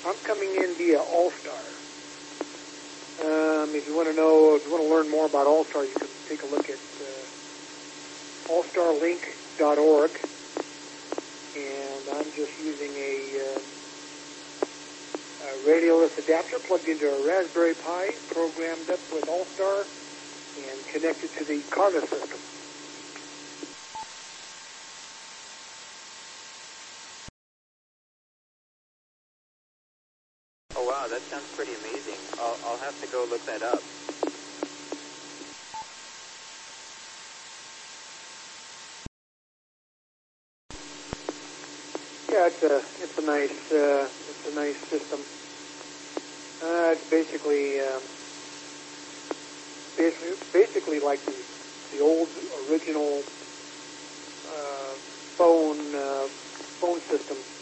I'm coming in via All-Star. If you want to learn more about All-Star, you can take a look at allstarlink.org. And I'm just using a radioless adapter plugged into a Raspberry Pi, programmed up with All-Star, and connected to the Carta system. Oh wow, that sounds pretty amazing. I'll have to go look that up. Yeah, it's a nice system. It's basically like the old original phone system.